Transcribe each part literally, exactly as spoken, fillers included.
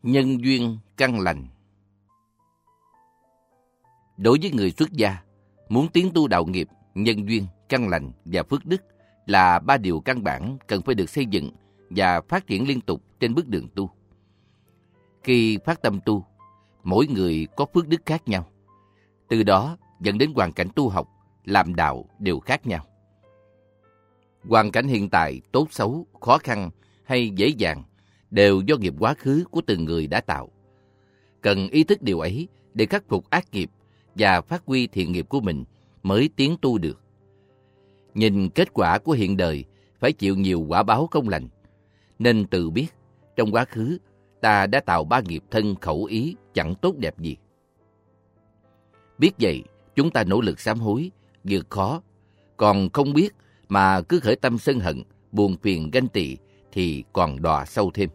Nhân duyên căn lành. Đối với người xuất gia, muốn tiến tu đạo nghiệp, nhân duyên, căn lành và phước đức là ba điều căn bản cần phải được xây dựng và phát triển liên tục trên bước đường tu. Khi phát tâm tu, mỗi người có phước đức khác nhau. Từ đó dẫn đến hoàn cảnh tu học, làm đạo đều khác nhau. Hoàn cảnh hiện tại tốt xấu, khó khăn hay dễ dàng đều do nghiệp quá khứ của từng người đã tạo. Cần ý thức điều ấy để khắc phục ác nghiệp và phát huy thiện nghiệp của mình mới tiến tu được. Nhìn kết quả của hiện đời phải chịu nhiều quả báo không lành, nên tự biết trong quá khứ ta đã tạo ba nghiệp thân khẩu ý chẳng tốt đẹp gì. Biết vậy, chúng ta nỗ lực sám hối, vượt khó. Còn không biết mà cứ khởi tâm sân hận, buồn phiền ganh tị thì còn đọa sâu thêm.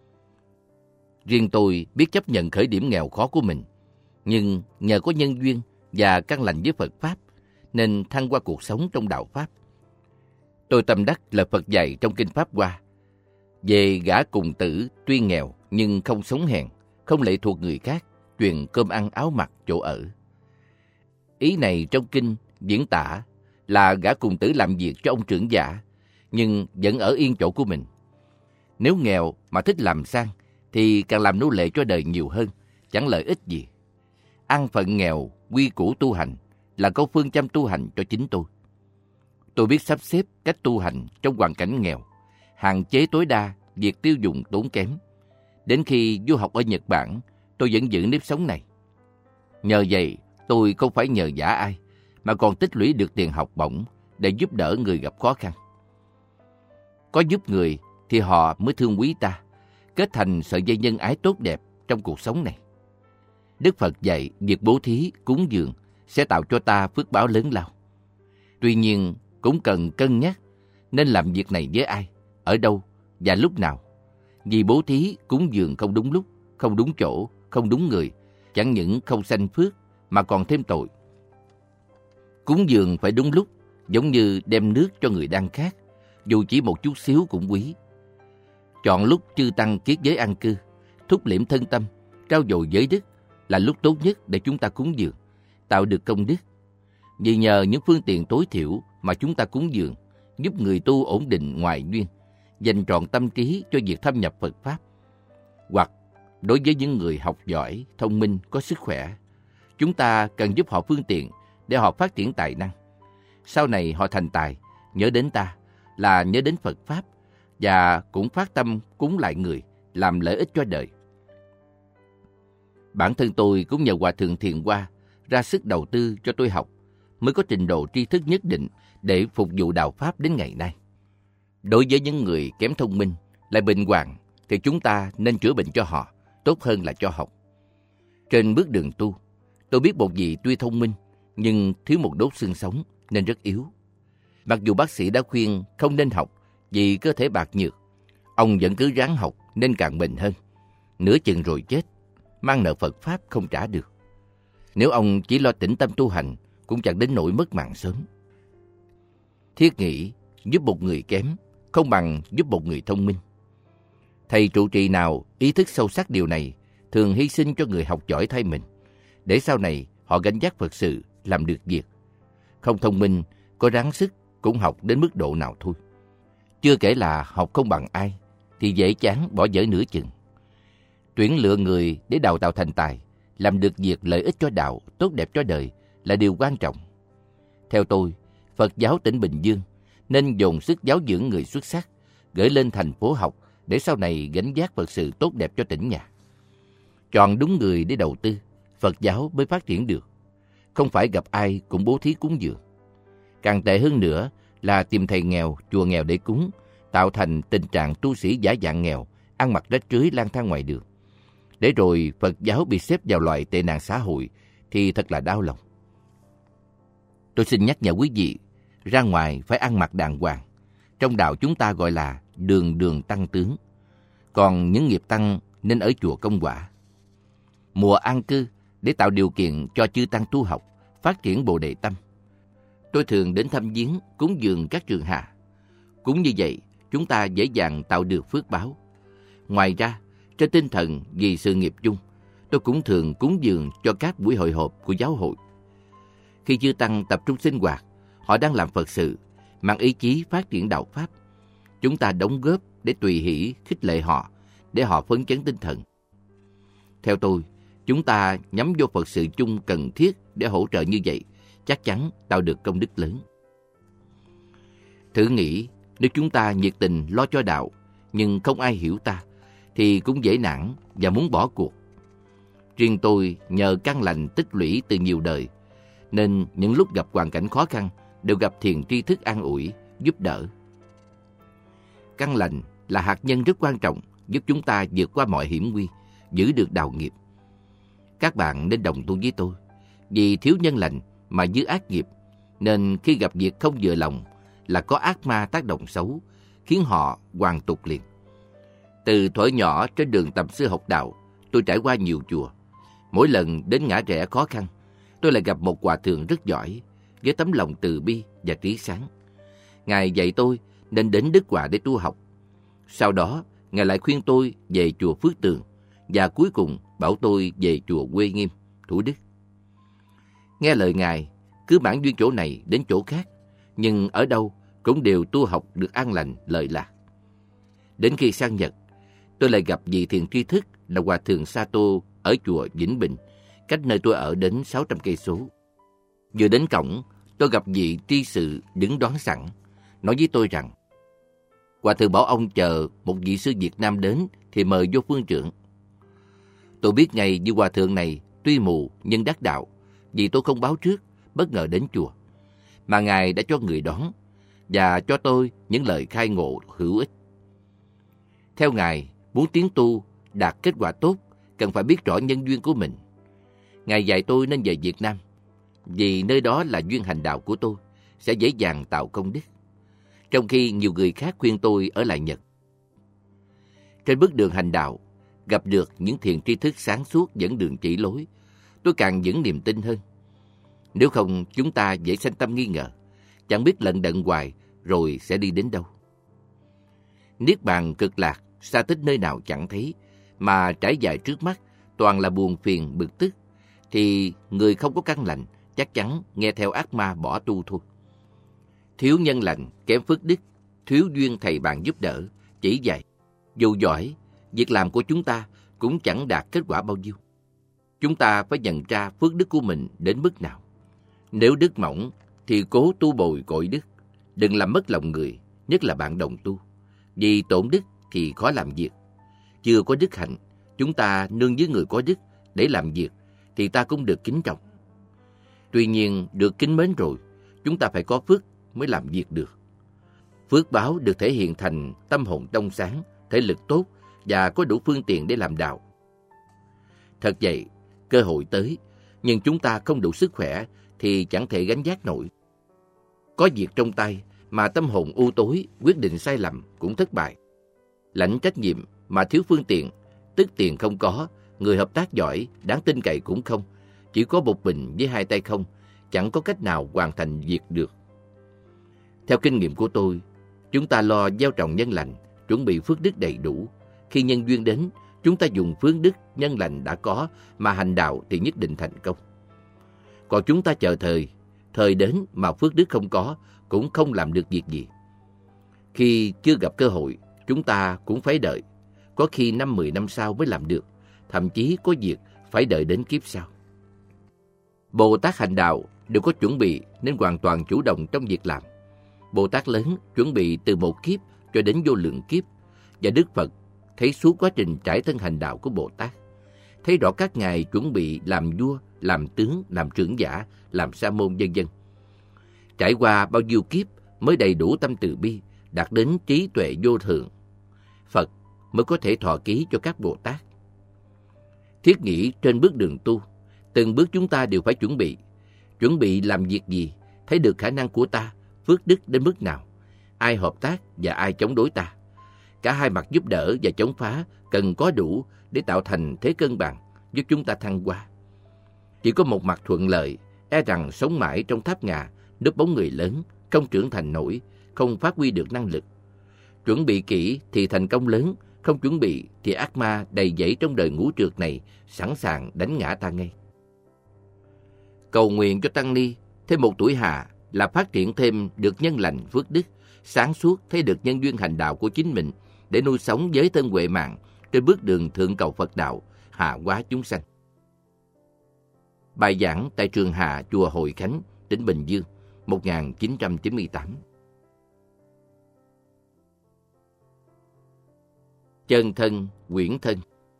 Riêng tôi biết chấp nhận khởi điểm nghèo khó của mình, nhưng nhờ có nhân duyên và căn lành với Phật Pháp nên thăng qua cuộc sống trong đạo Pháp. Tôi tâm đắc là Phật dạy trong Kinh Pháp Hoa về gã cùng tử tuy nghèo nhưng không sống hèn, không lệ thuộc người khác, truyền cơm ăn áo mặc chỗ ở. Ý này trong kinh diễn tả là gã cùng tử làm việc cho ông trưởng giả nhưng vẫn ở yên chỗ của mình. Nếu nghèo mà thích làm sang thì càng làm nô lệ cho đời nhiều hơn, chẳng lợi ích gì. Ăn phận nghèo, quy củ tu hành là câu phương châm tu hành cho chính tôi. Tôi biết sắp xếp cách tu hành trong hoàn cảnh nghèo, hạn chế tối đa việc tiêu dùng tốn kém. Đến khi du học ở Nhật Bản, tôi vẫn giữ nếp sống này. Nhờ vậy, tôi không phải nhờ vả ai, mà còn tích lũy được tiền học bổng để giúp đỡ người gặp khó khăn. Có giúp người thì họ mới thương quý ta, kết thành sợi dây nhân ái tốt đẹp trong cuộc sống này. Đức Phật dạy việc bố thí, cúng dường sẽ tạo cho ta phước báo lớn lao. Tuy nhiên, cũng cần cân nhắc nên làm việc này với ai, ở đâu và lúc nào. Vì bố thí, cúng dường không đúng lúc, không đúng chỗ, không đúng người, chẳng những không sanh phước mà còn thêm tội. Cúng dường phải đúng lúc, giống như đem nước cho người đang khát, dù chỉ một chút xíu cũng quý. Chọn lúc chư tăng kiết giới an cư, thúc liễm thân tâm, trao dồi giới đức là lúc tốt nhất để chúng ta cúng dường, tạo được công đức. Vì nhờ những phương tiện tối thiểu mà chúng ta cúng dường, giúp người tu ổn định ngoại duyên, dành trọn tâm trí cho việc thâm nhập Phật Pháp. Hoặc đối với những người học giỏi, thông minh, có sức khỏe, chúng ta cần giúp họ phương tiện để họ phát triển tài năng. Sau này họ thành tài, nhớ đến ta là nhớ đến Phật Pháp và cũng phát tâm cúng lại người, làm lợi ích cho đời. Bản thân tôi cũng nhờ Hòa Thượng Thiền Hoa ra sức đầu tư cho tôi học, mới có trình độ tri thức nhất định để phục vụ đạo Pháp đến ngày nay. Đối với những người kém thông minh, lại bệnh hoạn, thì chúng ta nên chữa bệnh cho họ, tốt hơn là cho học. Trên bước đường tu, tôi biết một vị tuy thông minh, nhưng thiếu một đốt xương sống nên rất yếu. Mặc dù bác sĩ đã khuyên không nên học vì cơ thể bạc nhược, ông vẫn cứ ráng học nên càng bệnh hơn. Nửa chừng rồi chết, mang nợ Phật Pháp không trả được. Nếu ông chỉ lo tĩnh tâm tu hành, cũng chẳng đến nỗi mất mạng sớm. Thiết nghĩ giúp một người kém không bằng giúp một người thông minh. Thầy trụ trì nào ý thức sâu sắc điều này thường hy sinh cho người học giỏi thay mình, để sau này họ gánh vác Phật sự, làm được việc. Không thông minh, có ráng sức cũng học đến mức độ nào thôi. Chưa kể là học không bằng ai thì dễ chán bỏ dở nửa chừng. Tuyển lựa người để đào tạo thành tài, làm được việc lợi ích cho đạo, tốt đẹp cho đời là điều quan trọng. Theo tôi, Phật giáo tỉnh Bình Dương nên dồn sức giáo dưỡng người xuất sắc, gửi lên thành phố học để sau này gánh vác Phật sự tốt đẹp cho tỉnh nhà. Chọn đúng người để đầu tư, Phật giáo mới phát triển được. Không phải gặp ai cũng bố thí cúng dường. Càng tệ hơn nữa là tìm thầy nghèo, chùa nghèo để cúng, tạo thành tình trạng tu sĩ giả dạng nghèo, ăn mặc rách rưới lang thang ngoài đường. Để rồi Phật giáo bị xếp vào loại tệ nạn xã hội thì thật là đau lòng. Tôi xin nhắc nhở quý vị, ra ngoài phải ăn mặc đàng hoàng. Trong đạo chúng ta gọi là đường đường tăng tướng. Còn những nghiệp tăng nên ở chùa công quả. Mùa an cư để tạo điều kiện cho chư tăng tu học, phát triển bồ đề tâm. Tôi thường đến thăm viếng, cúng dường các trường hạ. Cũng như vậy, chúng ta dễ dàng tạo được phước báo. Ngoài ra, trên tinh thần vì sự nghiệp chung, tôi cũng thường cúng dường cho các buổi hội họp của giáo hội. Khi chư tăng tập trung sinh hoạt, họ đang làm Phật sự, mang ý chí phát triển đạo Pháp. Chúng ta đóng góp để tùy hỷ, khích lệ họ, để họ phấn chấn tinh thần. Theo tôi, chúng ta nhắm vô Phật sự chung cần thiết để hỗ trợ như vậy, chắc chắn tạo được công đức lớn. Thử nghĩ, nếu chúng ta nhiệt tình lo cho đạo, nhưng không ai hiểu ta, thì cũng dễ nản và muốn bỏ cuộc. Riêng tôi nhờ căn lành tích lũy từ nhiều đời, nên những lúc gặp hoàn cảnh khó khăn đều gặp thiền tri thức an ủi, giúp đỡ. Căn lành là hạt nhân rất quan trọng giúp chúng ta vượt qua mọi hiểm nguy, giữ được đạo nghiệp. Các bạn nên đồng tu với tôi, vì thiếu nhân lành mà dư ác nghiệp, nên khi gặp việc không vừa lòng là có ác ma tác động xấu, khiến họ hoàn tục liền. Từ thuở nhỏ trên đường tầm sư học đạo, tôi trải qua nhiều chùa. Mỗi lần đến ngã rẽ khó khăn, tôi lại gặp một hòa thượng rất giỏi, với tấm lòng từ bi và trí sáng. Ngài dạy tôi nên đến Đức Hòa để tu học. Sau đó, Ngài lại khuyên tôi về chùa Phước Tường, và cuối cùng bảo tôi về chùa Quê Nghiêm, Thủ Đức. Nghe lời Ngài, cứ mãn duyên chỗ này đến chỗ khác, nhưng ở đâu cũng đều tu học được an lành, lợi lạc. Đến khi sang Nhật, tôi lại gặp vị thiền tri thức là Hòa thượng Sato ở chùa Vĩnh Bình, cách nơi tôi ở đến sáu trăm cây số. Vừa đến cổng, tôi gặp vị tri sự đứng đón sẵn, nói với tôi rằng Hòa thượng bảo ông chờ một vị sư Việt Nam đến thì mời vô phương trưởng. Tôi biết ngay như hòa thượng này tuy mù nhưng đắc đạo, vì tôi không báo trước, bất ngờ đến chùa, mà Ngài đã cho người đón và cho tôi những lời khai ngộ hữu ích. Theo Ngài, muốn tiến tu đạt kết quả tốt, cần phải biết rõ nhân duyên của mình. Ngài dạy tôi nên về Việt Nam, vì nơi đó là duyên hành đạo của tôi, sẽ dễ dàng tạo công đức. Trong khi nhiều người khác khuyên tôi ở lại Nhật. Trên bước đường hành đạo, gặp được những thiền tri thức sáng suốt dẫn đường chỉ lối, tôi càng vững niềm tin hơn. Nếu không, chúng ta dễ sanh tâm nghi ngờ, chẳng biết lận đận hoài rồi sẽ đi đến đâu. Niết bàn cực lạc, xa tích nơi nào chẳng thấy, mà trải dài trước mắt toàn là buồn phiền bực tức, thì người không có căn lành chắc chắn nghe theo ác ma bỏ tu thôi. Thiếu nhân lành, kém phước đức, thiếu duyên thầy bạn giúp đỡ, chỉ dạy. Dù giỏi, việc làm của chúng ta cũng chẳng đạt kết quả bao nhiêu. Chúng ta phải nhận ra phước đức của mình đến mức nào. Nếu đức mỏng thì cố tu bồi cội đức, đừng làm mất lòng người, nhất là bạn đồng tu. Vì tổn đức thì khó làm việc. Chưa có đức hạnh, chúng ta nương với người có đức để làm việc thì ta cũng được kính trọng. Tuy nhiên, được kính mến rồi, chúng ta phải có phước mới làm việc được. Phước báo được thể hiện thành tâm hồn trong sáng, thể lực tốt và có đủ phương tiện để làm đạo. Thật vậy, cơ hội tới, nhưng chúng ta không đủ sức khỏe thì chẳng thể gánh vác nổi. Có việc trong tay mà tâm hồn u tối, quyết định sai lầm cũng thất bại. Lãnh trách nhiệm mà thiếu phương tiện, tức tiền không có, người hợp tác giỏi, đáng tin cậy cũng không, chỉ có một mình với hai tay không, chẳng có cách nào hoàn thành việc được. Theo kinh nghiệm của tôi, chúng ta lo gieo trồng nhân lành, chuẩn bị phước đức đầy đủ. Khi nhân duyên đến, chúng ta dùng phước đức nhân lành đã có mà hành đạo thì nhất định thành công. Còn chúng ta chờ thời, thời đến mà phước đức không có, cũng không làm được việc gì. Khi chưa gặp cơ hội, chúng ta cũng phải đợi. Có khi năm mười năm sau mới làm được, thậm chí có việc phải đợi đến kiếp sau. Bồ Tát hành đạo đều có chuẩn bị nên hoàn toàn chủ động trong việc làm. Bồ Tát lớn chuẩn bị từ một kiếp cho đến vô lượng kiếp, và Đức Phật thấy suốt quá trình trải thân hành đạo của Bồ Tát, thấy rõ các ngài chuẩn bị làm vua, làm tướng, làm trưởng giả, làm sa môn vân vân. Trải qua bao nhiêu kiếp mới đầy đủ tâm từ bi, đạt đến trí tuệ vô thượng, Phật mới có thể thọ ký cho các Bồ Tát. Thiết nghĩ trên bước đường tu, từng bước chúng ta đều phải chuẩn bị. Chuẩn bị làm việc gì, thấy được khả năng của ta, phước đức đến mức nào, ai hợp tác và ai chống đối ta. Cả hai mặt giúp đỡ và chống phá cần có đủ để tạo thành thế cân bằng, giúp chúng ta thăng hoa. Chỉ có một mặt thuận lợi, e rằng sống mãi trong tháp ngà, núp bóng người lớn, không trưởng thành nổi, không phát huy được năng lực. Chuẩn bị kỹ thì thành công lớn, Không chuẩn bị thì ác ma đầy dẫy trong đời ngũ trược này sẵn sàng đánh ngã ta ngay. Cầu nguyện cho tăng ni thêm một tuổi hạ là phát triển thêm được nhân lành phước đức, sáng suốt thấy được nhân duyên hành đạo của chính mình để nuôi sống giới thân huệ mạng trên bước đường thượng cầu Phật đạo, hạ hóa chúng sanh. Bài giảng tại trường Hạ chùa Hội Khánh, tỉnh Bình Dương, một nghìn chín trăm chín mươi tám. Chân thân, quyển thân.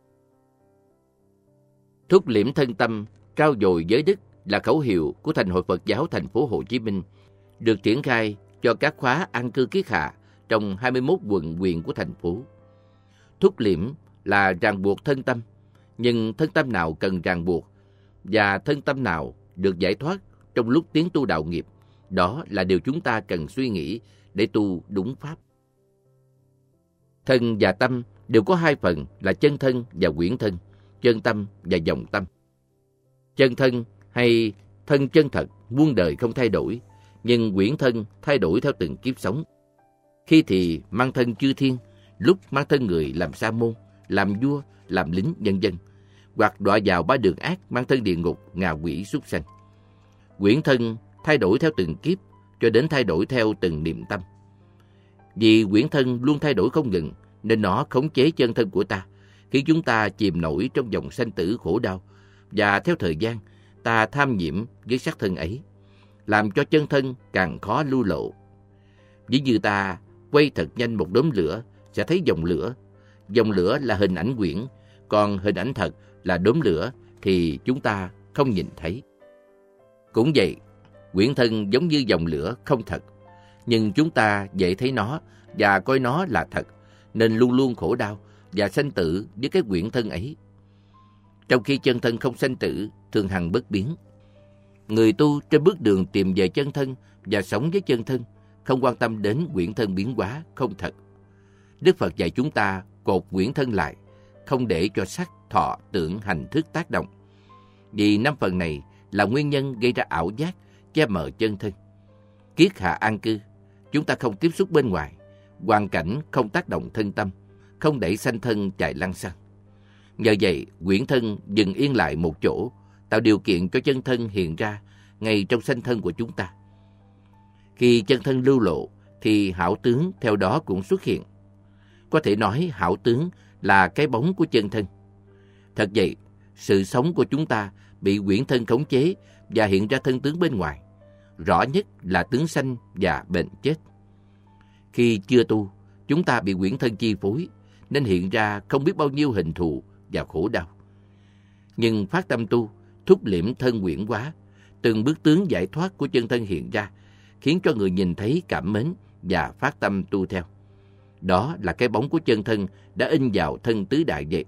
Thúc liễm thân tâm, trao dồi giới đức là khẩu hiệu của Thành hội Phật giáo thành phố Hồ Chí Minh, được triển khai cho các khóa an cư kiết hạ trong hai mươi mốt quận huyện của thành phố. Thúc liễm là ràng buộc thân tâm, nhưng thân tâm nào cần ràng buộc và thân tâm nào được giải thoát trong lúc tiến tu đạo nghiệp, đó là điều chúng ta cần suy nghĩ để tu đúng pháp. Thân và tâm đều có hai phần là chân thân và quyển thân, chân tâm và vọng tâm. Chân thân hay thân chân thật muôn đời không thay đổi, nhưng quyển thân thay đổi theo từng kiếp sống. Khi thì mang thân chư thiên, lúc mang thân người làm sa môn, làm vua, làm lính, vân vân, hoặc đọa vào ba đường ác mang thân địa ngục, ngạ quỷ, súc sanh. Quyển thân thay đổi theo từng kiếp, cho đến thay đổi theo từng niệm tâm. Vì quyển thân luôn thay đổi không ngừng, nên nó khống chế chân thân của ta, khiến chúng ta chìm nổi trong dòng sanh tử khổ đau, và theo thời gian, ta tham nhiễm với sắc thân ấy, làm cho chân thân càng khó lưu lộ. Ví như ta quay thật nhanh một đốm lửa, sẽ thấy dòng lửa. Dòng lửa là hình ảnh quyển, còn hình ảnh thật là đốm lửa thì chúng ta không nhìn thấy. Cũng vậy, quyển thân giống như dòng lửa không thật, nhưng chúng ta dễ thấy nó và coi nó là thật, nên luôn luôn khổ đau và sanh tử với cái quyển thân ấy. Trong khi chân thân không sanh tử, thường hằng bất biến. Người tu trên bước đường tìm về chân thân và sống với chân thân, không quan tâm đến quyển thân biến hóa không thật. Đức Phật dạy chúng ta cột quyển thân lại, không để cho sắc, thọ, tưởng, hành, thức tác động. Vì năm phần này là nguyên nhân gây ra ảo giác, che mờ chân thân. Kiết hạ an cư, chúng ta không tiếp xúc bên ngoài, hoàn cảnh không tác động thân tâm, không đẩy sanh thân chạy lăng xăng. Nhờ vậy, quyển thân dừng yên lại một chỗ, tạo điều kiện cho chân thân hiện ra ngay trong sanh thân của chúng ta. Khi chân thân lưu lộ, thì hảo tướng theo đó cũng xuất hiện. Có thể nói hảo tướng là cái bóng của chân thân. Thật vậy, sự sống của chúng ta bị quyển thân khống chế và hiện ra thân tướng bên ngoài. Rõ nhất là tướng sanh và bệnh chết. Khi chưa tu, chúng ta bị quyển thân chi phối, nên hiện ra không biết bao nhiêu hình thù và khổ đau. Nhưng phát tâm tu, thúc liễm thân quyển hóa, từng bước tướng giải thoát của chân thân hiện ra, khiến cho người nhìn thấy cảm mến và phát tâm tu theo. Đó là cái bóng của chân thân đã in vào thân tứ đại vậy.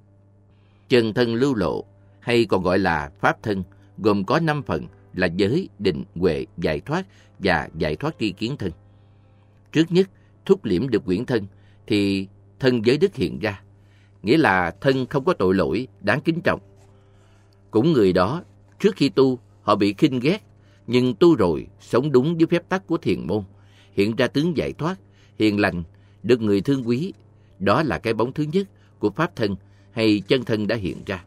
Chân thân lưu lộ, hay còn gọi là pháp thân, gồm có năm phần là giới, định, huệ, giải thoát và giải thoát tri kiến thân. Trước nhất, thúc liễm được quyển thân, thì thân giới đức hiện ra, nghĩa là thân không có tội lỗi, đáng kính trọng. Cũng người đó, trước khi tu, họ bị khinh ghét, nhưng tu rồi, sống đúng với phép tắc của thiền môn, hiện ra tướng giải thoát, hiền lành, được người thương quý. Đó là cái bóng thứ nhất của pháp thân hay chân thân đã hiện ra.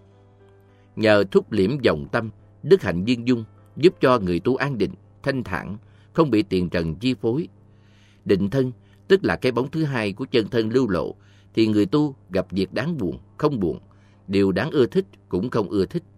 Nhờ thúc liễm vọng tâm, đức hạnh viên dung, giúp cho người tu an định, thanh thản, không bị tiền trần chi phối. Định thân, tức là cái bóng thứ hai của chân thân lưu lộ, thì người tu gặp việc đáng buồn, không buồn, điều đáng ưa thích cũng không ưa thích.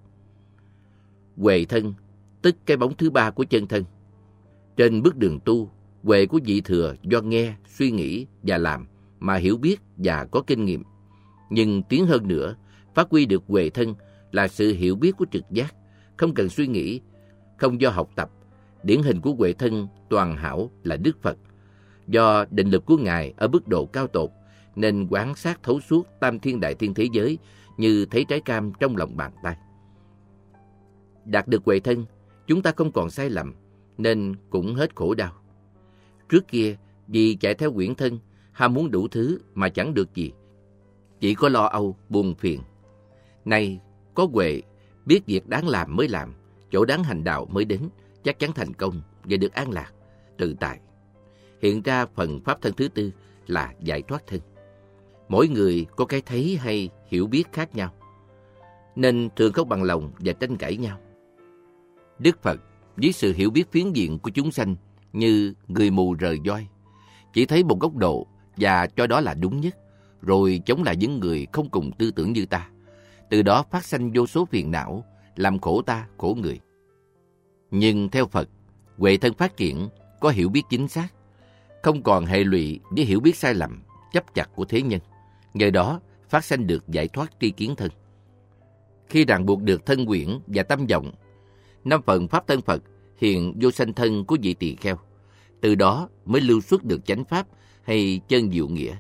Huệ thân, tức cái bóng thứ ba của chân thân. Trên bước đường tu, huệ của vị thừa do nghe, suy nghĩ và làm mà hiểu biết và có kinh nghiệm. Nhưng tiến hơn nữa, phát huy được huệ thân là sự hiểu biết của trực giác, không cần suy nghĩ, không do học tập. Điển hình của huệ thân toàn hảo là Đức Phật. Do định lực của Ngài ở mức độ cao tột, nên quán sát thấu suốt tam thiên đại thiên thế giới như thấy trái cam trong lòng bàn tay. Đạt được huệ thân, chúng ta không còn sai lầm, nên cũng hết khổ đau. Trước kia, vì chạy theo quyển thân, ham muốn đủ thứ mà chẳng được gì, chỉ có lo âu, buồn phiền. Nay, có huệ, biết việc đáng làm mới làm, chỗ đáng hành đạo mới đến, chắc chắn thành công và được an lạc, tự tại. Hiện ra phần pháp thân thứ tư là giải thoát thân. Mỗi người có cái thấy hay hiểu biết khác nhau, nên thường không bằng lòng và tranh cãi nhau. Đức Phật với sự hiểu biết phiến diện của chúng sanh như người mù rời voi, chỉ thấy một góc độ và cho đó là đúng nhất, rồi chống lại những người không cùng tư tưởng như ta. Từ đó phát sanh vô số phiền não, làm khổ ta, khổ người. Nhưng theo Phật, huệ thân phát triển, có hiểu biết chính xác, không còn hệ lụy với hiểu biết sai lầm, chấp chặt của thế nhân. Nhờ đó phát sanh được giải thoát tri kiến thân. Khi ràng buộc được thân quyển và tâm vọng, năm phần pháp thân Phật hiện vô sanh thân của vị tỳ kheo. Từ đó mới lưu xuất được chánh pháp hay chân diệu nghĩa.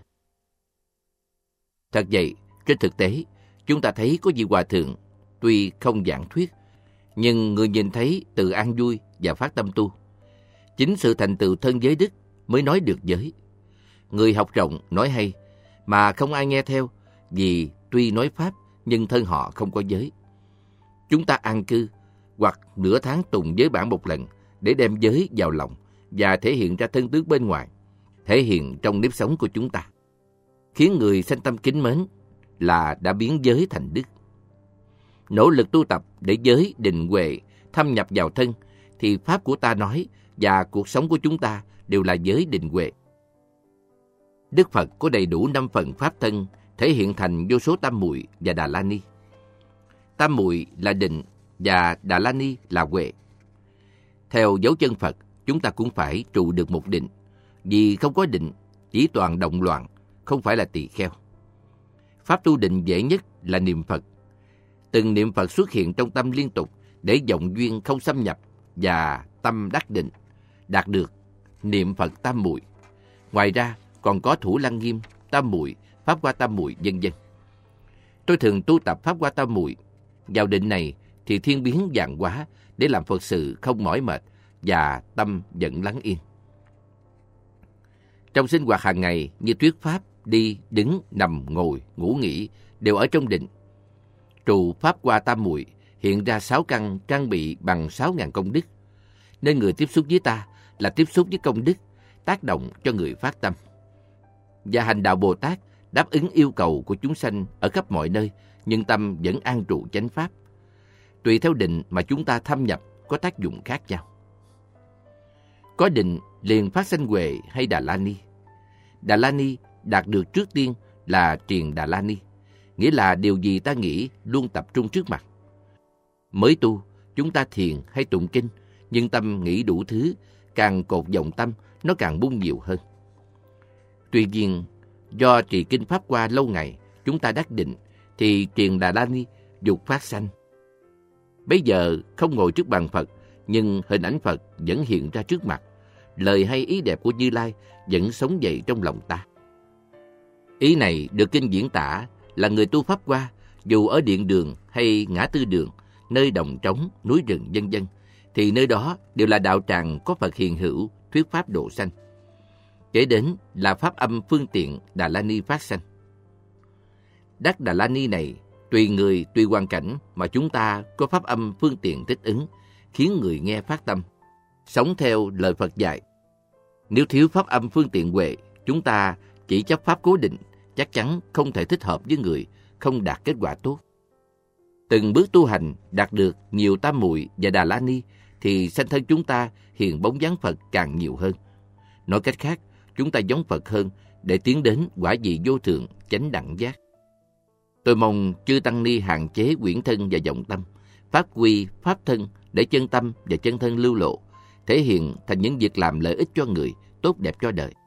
Thật vậy, trên thực tế, chúng ta thấy có vị hòa thượng, tuy không giảng thuyết, nhưng người nhìn thấy tự an vui và phát tâm tu. Chính sự thành tựu thân giới đức mới nói được giới. Người học rộng, nói hay, mà không ai nghe theo, vì tuy nói pháp, nhưng thân họ không có giới. Chúng ta an cư, hoặc nửa tháng tụng giới bản một lần, để đem giới vào lòng, và thể hiện ra thân tướng bên ngoài, thể hiện trong nếp sống của chúng ta, khiến người sanh tâm kính mến, là đã biến giới thành đức. Nỗ lực tu tập để giới định huệ thâm nhập vào thân, thì pháp của ta nói và cuộc sống của chúng ta đều là giới định huệ. Đức Phật có đầy đủ năm phần pháp thân, thể hiện thành vô số tam muội và Đà La Ni. Tam muội là định và Đà La Ni là huệ. Theo dấu chân Phật, chúng ta cũng phải trụ được một định, vì không có định, chỉ toàn động loạn, không phải là tỳ kheo. Pháp tu định dễ nhất là niệm Phật. Từng niệm Phật xuất hiện trong tâm liên tục, để vọng duyên không xâm nhập và tâm đắc định, đạt được niệm Phật tam muội. Ngoài ra còn có Thủ Lăng Nghiêm, tam muội, Pháp Hoa tam muội, vân vân. Tôi thường tu tập Pháp Hoa tam muội. Vào định này thì thiên biến vạn hóa, để làm Phật sự không mỏi mệt và tâm vẫn lắng yên. Trong sinh hoạt hàng ngày như thuyết pháp, đi, đứng, nằm, ngồi, ngủ nghỉ đều ở trong định. Trụ Pháp Hoa tam muội hiện ra sáu căn trang bị bằng sáu ngàn công đức, nên người tiếp xúc với ta là tiếp xúc với công đức, tác động cho người phát tâm. Và hành đạo Bồ Tát đáp ứng yêu cầu của chúng sanh ở khắp mọi nơi, nhưng tâm vẫn an trụ chánh pháp. Tùy theo định mà chúng ta thâm nhập có tác dụng khác nhau. Có định liền phát sanh huệ hay Đà La Ni. Đà La Ni đạt được trước tiên là triền Đà La Ni, nghĩa là điều gì ta nghĩ luôn tập trung trước mặt. Mới tu, chúng ta thiền hay tụng kinh, nhưng tâm nghĩ đủ thứ, càng cột vọng tâm, nó càng bung nhiều hơn. Tuy nhiên, do trì kinh Pháp Hoa lâu ngày, chúng ta đắc định, thì triền Đà La Ni dục phát sanh. Bây giờ không ngồi trước bàn Phật, nhưng hình ảnh Phật vẫn hiện ra trước mặt. Lời hay ý đẹp của Như Lai vẫn sống dậy trong lòng ta. Ý này được kinh diễn tả là người tu Pháp Hoa, dù ở điện đường hay ngã tư đường, nơi đồng trống, núi rừng vân vân, thì nơi đó đều là đạo tràng có Phật hiện hữu, thuyết pháp độ sanh. Kể đến là pháp âm phương tiện Đà La Ni phát sanh. Đắc Đà La Ni này, tùy người, tùy hoàn cảnh mà chúng ta có pháp âm phương tiện thích ứng, khiến người nghe phát tâm, sống theo lời Phật dạy. Nếu thiếu pháp âm phương tiện huệ, chúng ta chỉ chấp pháp cố định, chắc chắn không thể thích hợp với người, không đạt kết quả tốt. Từng bước tu hành đạt được nhiều tam muội và Đà La Ni, thì sanh thân chúng ta hiện bóng dáng Phật càng nhiều hơn. Nói cách khác, chúng ta giống Phật hơn để tiến đến quả vị vô thượng, chánh đẳng giác. Tôi mong chư Tăng Ni hạn chế quyển thân và vọng tâm, phát huy pháp thân để chân tâm và chân thân lưu lộ, thể hiện thành những việc làm lợi ích cho người, tốt đẹp cho đời.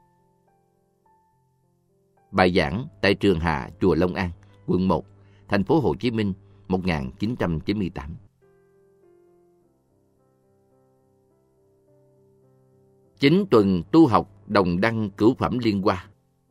Bài giảng tại Trường Hạ, Chùa Long An, quận một, thành phố Hồ Chí Minh, một nghìn chín trăm chín mươi tám. Chín tuần tu học đồng đăng cửu phẩm liên hoa.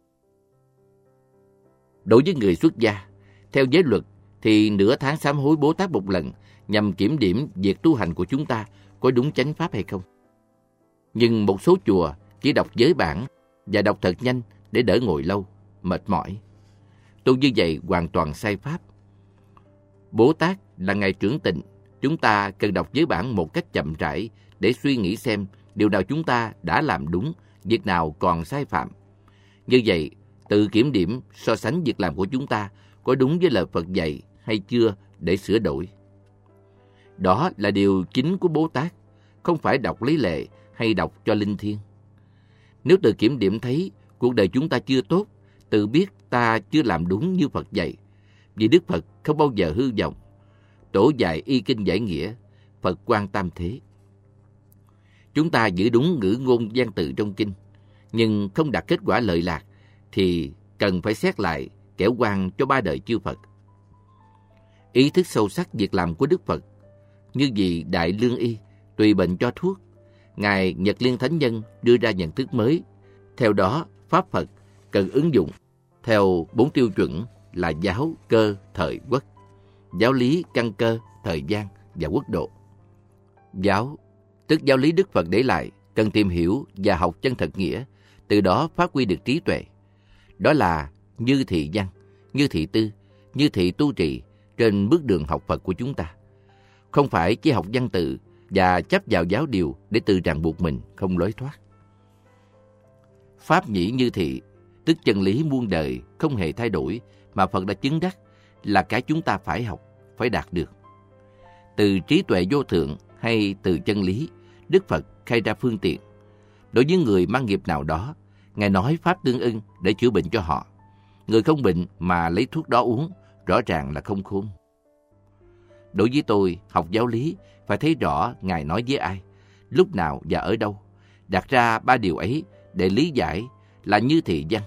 Đối với người xuất gia, theo giới luật thì nửa tháng sám hối Bồ Tát một lần, nhằm kiểm điểm việc tu hành của chúng ta có đúng chánh pháp hay không. Nhưng một số chùa chỉ đọc giới bản và đọc thật nhanh để đỡ ngồi lâu, mệt mỏi. Tu như vậy hoàn toàn sai pháp. Bồ Tát là Ngài trưởng tịnh, chúng ta cần đọc giới bản một cách chậm rãi để suy nghĩ xem điều nào chúng ta đã làm đúng, việc nào còn sai phạm. Như vậy, tự kiểm điểm, so sánh việc làm của chúng ta có đúng với lời Phật dạy hay chưa để sửa đổi. Đó là điều chính của Bố Tát, không phải đọc lý lệ hay đọc cho linh thiêng. Nếu tự kiểm điểm thấy cuộc đời chúng ta chưa tốt, tự biết ta chưa làm đúng như Phật dạy, vì Đức Phật không bao giờ hư vọng. Tổ dạy y kinh giải nghĩa, Phật quan tam thế. Chúng ta giữ đúng ngữ ngôn văn tự trong kinh, nhưng không đạt kết quả lợi lạc, thì cần phải xét lại kẻo quan cho ba đời chư Phật. Ý thức sâu sắc việc làm của Đức Phật, như vị Đại Lương Y tùy bệnh cho thuốc, Ngài Nhật Liên Thánh Nhân đưa ra nhận thức mới. Theo đó, Pháp Phật cần ứng dụng theo bốn tiêu chuẩn là giáo, cơ, thời, quốc. Giáo lý, căn cơ, thời gian và quốc độ. Giáo, tức giáo lý Đức Phật để lại, cần tìm hiểu và học chân thật nghĩa, từ đó phát huy được trí tuệ. Đó là như thị văn, như thị tư, như thị tu trì trên bước đường học Phật của chúng ta. Không phải chỉ học văn tự và chấp vào giáo điều để tự ràng buộc mình không lối thoát. Pháp nhĩ như thị, tức chân lý muôn đời không hề thay đổi mà Phật đã chứng đắc, là cái chúng ta phải học, phải đạt được. Từ trí tuệ vô thượng hay từ chân lý, Đức Phật khai ra phương tiện. Đối với người mang nghiệp nào đó, Ngài nói pháp tương ưng để chữa bệnh cho họ. Người không bệnh mà lấy thuốc đó uống, rõ ràng là không khôn. Đối với tôi, học giáo lý phải thấy rõ Ngài nói với ai, lúc nào và ở đâu. Đặt ra ba điều ấy để lý giải là như thị văn.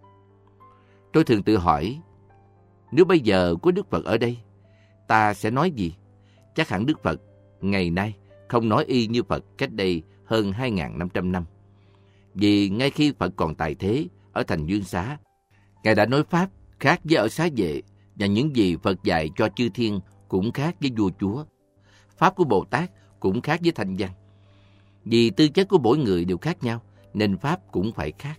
Tôi thường tự hỏi, nếu bây giờ có Đức Phật ở đây, ta sẽ nói gì? Chắc hẳn Đức Phật ngày nay không nói y như Phật cách đây hơn hai nghìn năm trăm năm. Vì ngay khi Phật còn tại thế, ở thành Dương Xá, Ngài đã nói Pháp khác với ở Xá Vệ, và những gì Phật dạy cho chư thiên cũng khác với vua chúa. Pháp của Bồ Tát cũng khác với Thanh Văn. Vì tư chất của mỗi người đều khác nhau, nên Pháp cũng phải khác.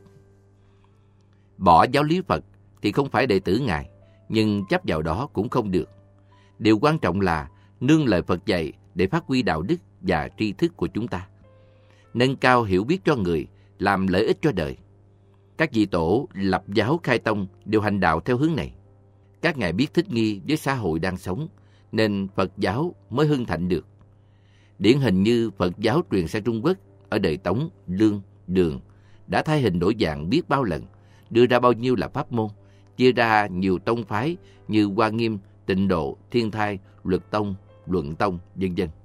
Bỏ giáo lý Phật thì không phải đệ tử Ngài, nhưng chấp vào đó cũng không được. Điều quan trọng là nương lời Phật dạy để phát huy đạo đức và tri thức của chúng ta. Nâng cao hiểu biết cho người, làm lợi ích cho đời. Các vị tổ lập giáo khai tông đều hành đạo theo hướng này. Các ngài biết thích nghi với xã hội đang sống, nên Phật giáo mới hưng thịnh được. Điển hình như Phật giáo truyền sang Trung Quốc ở đời Tống, Lương, Đường đã thay hình đổi dạng biết bao lần, đưa ra bao nhiêu là pháp môn, chia ra nhiều tông phái như Hoa Nghiêm, Tịnh Độ, Thiên Thai, Luật Tông, Luận Tông, vân vân.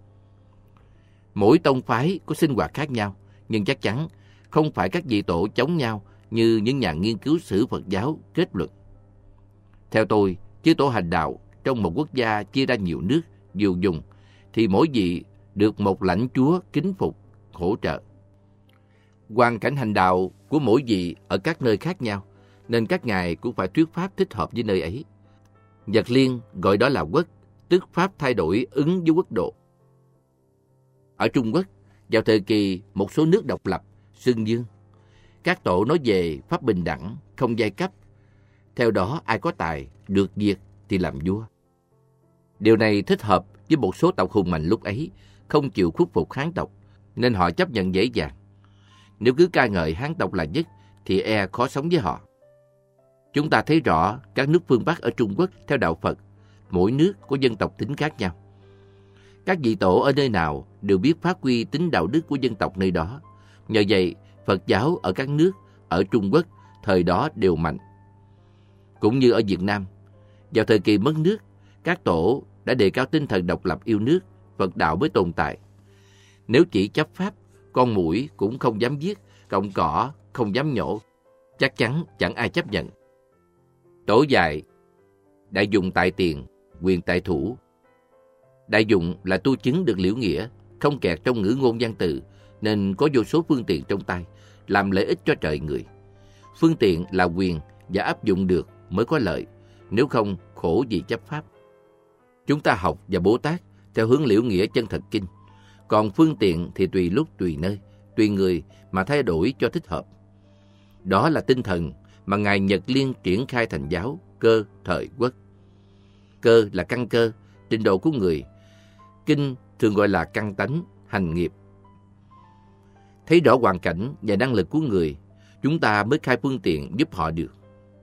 Mỗi tông phái có sinh hoạt khác nhau, nhưng chắc chắn không phải các vị tổ chống nhau như những nhà nghiên cứu sử Phật giáo kết luận. Theo tôi, chư tổ hành đạo trong một quốc gia chia ra nhiều nước, nhiều vùng, thì mỗi vị được một lãnh chúa kính phục, hỗ trợ. Hoàn cảnh hành đạo của mỗi vị ở các nơi khác nhau, nên các ngài cũng phải thuyết pháp thích hợp với nơi ấy. Nhật Liên gọi đó là quốc, tức pháp thay đổi ứng với quốc độ. Ở Trung Quốc, vào thời kỳ một số nước độc lập, xưng dương, các tổ nói về pháp bình đẳng, không giai cấp. Theo đó, ai có tài, được việc thì làm vua. Điều này thích hợp với một số tộc hùng mạnh lúc ấy, không chịu khuất phục Hán tộc, nên họ chấp nhận dễ dàng. Nếu cứ ca ngợi Hán tộc là nhất, thì e khó sống với họ. Chúng ta thấy rõ các nước phương Bắc ở Trung Quốc theo đạo Phật, mỗi nước có dân tộc tính khác nhau. Các vị tổ ở nơi nào đều biết phát huy tính đạo đức của dân tộc nơi đó. Nhờ vậy, Phật giáo ở các nước ở Trung Quốc thời đó đều mạnh. Cũng như ở Việt Nam, vào thời kỳ mất nước, các tổ đã đề cao tinh thần độc lập yêu nước, Phật đạo mới tồn tại. Nếu chỉ chấp pháp, con muỗi cũng không dám giết, cọng cỏ không dám nhổ, chắc chắn chẳng ai chấp nhận. Tổ dạy đại dụng tại tiền, quyền tại thủ. Đại dụng là tu chứng được liễu nghĩa, không kẹt trong ngữ ngôn văn từ, nên có vô số phương tiện trong tay, làm lợi ích cho trời người. Phương tiện là quyền và áp dụng được mới có lợi, nếu không khổ vì chấp pháp. Chúng ta học và Bồ Tát theo hướng liễu nghĩa chân thật kinh, còn phương tiện thì tùy lúc tùy nơi, tùy người mà thay đổi cho thích hợp. Đó là tinh thần mà Ngài Nhật Liên triển khai thành giáo cơ thời quốc. Cơ là căn cơ, trình độ của người. Kinh thường gọi là căn tánh, hành nghiệp. Thấy rõ hoàn cảnh và năng lực của người, chúng ta mới khai phương tiện giúp họ được.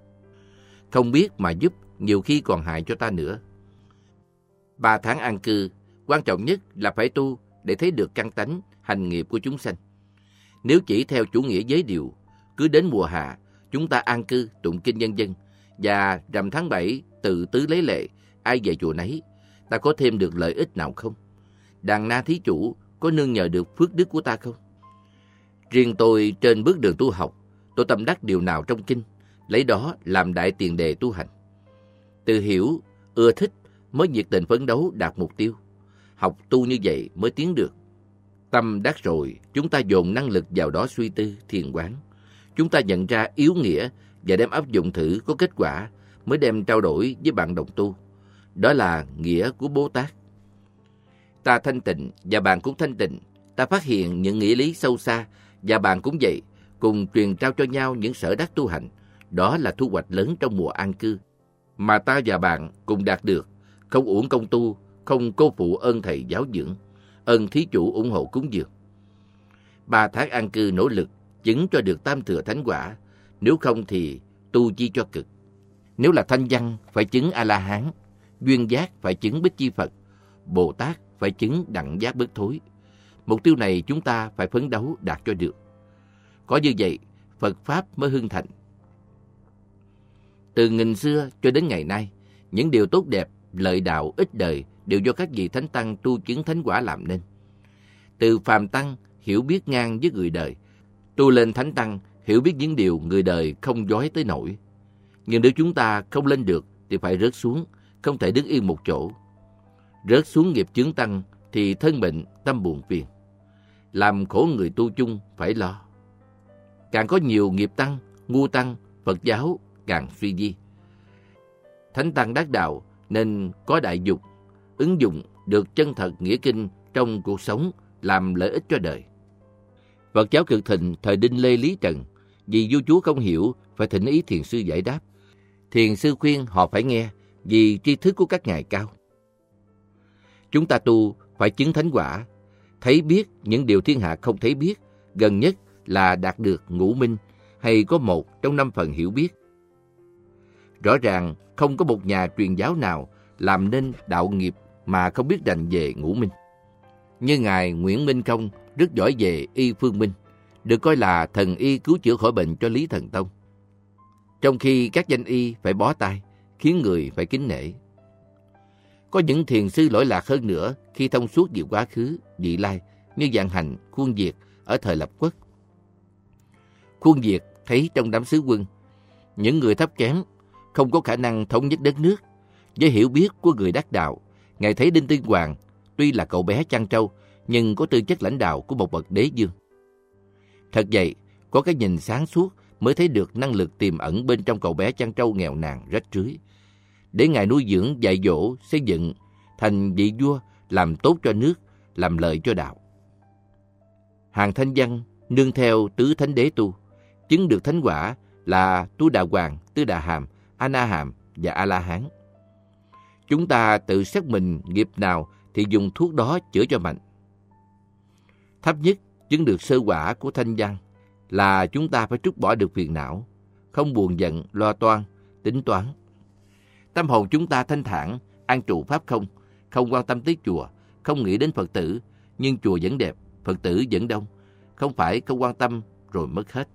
Không biết mà giúp, nhiều khi còn hại cho ta nữa. Ba tháng an cư, quan trọng nhất là phải tu để thấy được căn tánh, hành nghiệp của chúng sanh. Nếu chỉ theo chủ nghĩa giới điều, cứ đến mùa hạ, chúng ta an cư, tụng kinh nhân dân, và rằm tháng bảy tự tứ lấy lệ, ai về chùa nấy, ta có thêm được lợi ích nào không? Đàn na thí chủ có nương nhờ được phước đức của ta không? Riêng tôi trên bước đường tu học, tôi tâm đắc điều nào trong kinh, lấy đó làm đại tiền đề tu hành. Từ hiểu, ưa thích mới nhiệt tình phấn đấu đạt mục tiêu. Học tu như vậy mới tiến được. Tâm đắc rồi, chúng ta dồn năng lực vào đó suy tư, thiền quán. Chúng ta nhận ra yếu nghĩa và đem áp dụng thử có kết quả mới đem trao đổi với bạn đồng tu. Đó là nghĩa của Bồ Tát. Ta thanh tịnh và bạn cũng thanh tịnh. Ta phát hiện những nghĩa lý sâu xa và bạn cũng vậy, cùng truyền trao cho nhau những sở đắc tu hành. Đó là thu hoạch lớn trong mùa an cư mà ta và bạn cùng đạt được. Không uổng công tu, không cô phụ ơn thầy giáo dưỡng, ơn thí chủ ủng hộ cúng dường. Ba tháng an cư nỗ lực chứng cho được tam thừa thánh quả, nếu không thì tu chi cho cực. Nếu là thanh văn phải chứng A-la-hán, duyên giác phải chứng Bích Chi Phật, Bồ Tát phải chứng đẳng giác bất thối. Mục tiêu này chúng ta phải phấn đấu đạt cho được. Có như vậy, Phật Pháp mới hưng thịnh. Từ nghìn xưa cho đến ngày nay, những điều tốt đẹp, lợi đạo, ích đời đều do các vị thánh tăng tu chứng thánh quả làm nên. Từ phàm tăng hiểu biết ngang với người đời, tu lên thánh tăng hiểu biết những điều người đời không dối tới nổi. Nhưng nếu chúng ta không lên được thì phải rớt xuống, không thể đứng yên một chỗ. Rớt xuống nghiệp chướng tăng thì thân bệnh, tâm buồn phiền. Làm khổ người tu chung phải lo. Càng có nhiều nghiệp tăng, ngu tăng, Phật giáo càng suy di. Thánh tăng đắc đạo nên có đại dục, ứng dụng được chân thật nghĩa kinh trong cuộc sống, làm lợi ích cho đời. Phật giáo cực thịnh thời Đinh Lê Lý Trần, vì vua chúa không hiểu phải thỉnh ý thiền sư giải đáp. Thiền sư khuyên họ phải nghe vì tri thức của các ngài cao. Chúng ta tu phải chứng thánh quả, thấy biết những điều thiên hạ không thấy biết, gần nhất là đạt được ngũ minh hay có một trong năm phần hiểu biết. Rõ ràng không có một nhà truyền giáo nào làm nên đạo nghiệp mà không biết rành về ngũ minh. Như Ngài Nguyễn Minh Công rất giỏi về y phương minh, được coi là thần y cứu chữa khỏi bệnh cho Lý Thần Tông. Trong khi các danh y phải bó tay, khiến người phải kính nể. Có những thiền sư lỗi lạc hơn nữa khi thông suốt về quá khứ, vị lai, như Vạn Hành, Khuôn Việt ở thời lập quốc. Khuôn Việt thấy trong đám sứ quân, những người thấp kém, không có khả năng thống nhất đất nước. Với hiểu biết của người đắc đạo, Ngài thấy Đinh Tiên Hoàng tuy là cậu bé chăn trâu, nhưng có tư chất lãnh đạo của một bậc đế vương. Thật vậy, có cái nhìn sáng suốt mới thấy được năng lực tiềm ẩn bên trong cậu bé chăn trâu nghèo nàn rách rưới. Để Ngài nuôi dưỡng, dạy dỗ, xây dựng thành vị vua, làm tốt cho nước, làm lợi cho đạo. Hàng Thanh Văn nương theo tứ thánh đế tu, chứng được thánh quả là Tu Đà Hoàng, Tư Đà Hàm, A Na Hàm và A La Hán. Chúng ta tự xét mình nghiệp nào thì dùng thuốc đó chữa cho mạnh. Thấp nhất chứng được sơ quả của Thanh Văn là chúng ta phải trút bỏ được phiền não, không buồn giận, lo toan, tính toán. Tâm hồn chúng ta thanh thản, an trụ pháp không, không quan tâm tới chùa, không nghĩ đến Phật tử, nhưng chùa vẫn đẹp, Phật tử vẫn đông, không phải không quan tâm rồi mất hết.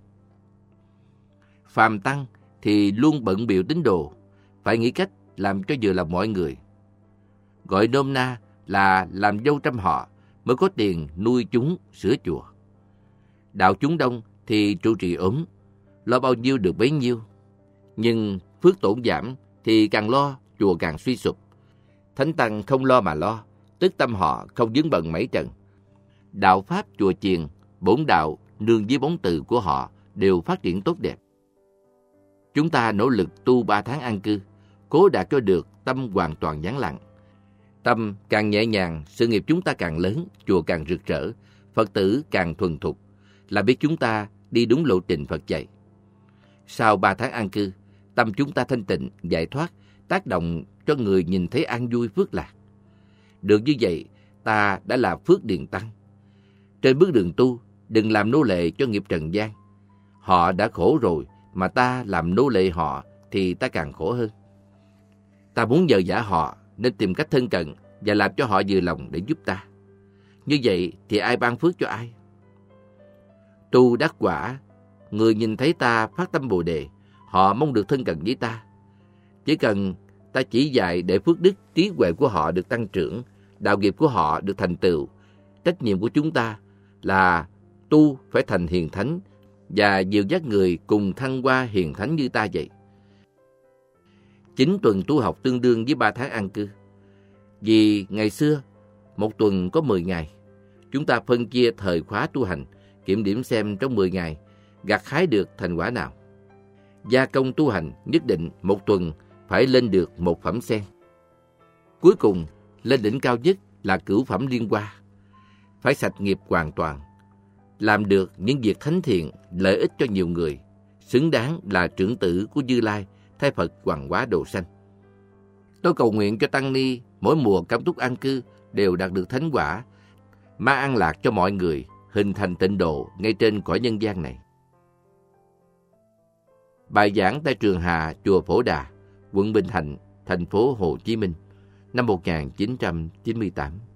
Phàm tăng thì luôn bận bịu tín đồ, phải nghĩ cách làm cho vừa lòng mọi người. Gọi nôm na là làm dâu trăm họ mới có tiền nuôi chúng sửa chùa. Đạo chúng đông thì trụ trì ốm, lo bao nhiêu được bấy nhiêu. Nhưng phước tổn giảm thì càng lo, chùa càng suy sụp. Thánh tăng không lo mà lo, tức tâm họ không vướng bận mấy trần. Đạo pháp chùa chiền, bổn đạo nương với bóng từ của họ đều phát triển tốt đẹp. Chúng ta nỗ lực tu ba tháng an cư, cố đạt cho được tâm hoàn toàn vắng lặng. Tâm càng nhẹ nhàng, sự nghiệp chúng ta càng lớn, chùa càng rực rỡ, Phật tử càng thuần thục, là biết chúng ta đi đúng lộ trình Phật dạy. Sau ba tháng an cư, tâm chúng ta thanh tịnh, giải thoát, tác động cho người nhìn thấy an vui phước lạc. Được như vậy, ta đã là phước điền tăng. Trên bước đường tu, đừng làm nô lệ cho nghiệp trần gian. Họ đã khổ rồi, mà ta làm nô lệ họ thì ta càng khổ hơn. Ta muốn nhờ vả họ nên tìm cách thân cận và làm cho họ vừa lòng để giúp ta. Như vậy thì ai ban phước cho ai? Tu đắc quả, người nhìn thấy ta phát tâm Bồ Đề, họ mong được thân cận với ta. Chỉ cần ta chỉ dạy để phước đức, trí huệ của họ được tăng trưởng, đạo nghiệp của họ được thành tựu. Trách nhiệm của chúng ta là tu phải thành hiền thánh và dìu dắt người cùng thăng hoa hiền thánh như ta vậy. Chín tuần tu học tương đương với ba tháng an cư. Vì ngày xưa, một tuần có mười ngày, chúng ta phân chia thời khóa tu hành, kiểm điểm xem trong mười ngày gặt hái được thành quả nào. Gia công tu hành nhất định một tuần phải lên được một phẩm sen. Cuối cùng, lên đỉnh cao nhất là cửu phẩm liên hoa. Phải sạch nghiệp hoàn toàn, làm được những việc thánh thiện, lợi ích cho nhiều người, xứng đáng là trưởng tử của Như Lai, thay Phật hoàng hóa độ sanh. Tôi cầu nguyện cho Tăng Ni mỗi mùa cam túc an cư đều đạt được thánh quả, mang an lạc cho mọi người, hình thành tịnh độ ngay trên cõi nhân gian này. Bài giảng tại Trường Hà, chùa Phổ Đà, quận Bình Thạnh, thành phố Hồ Chí Minh, năm một nghìn chín trăm chín mươi tám.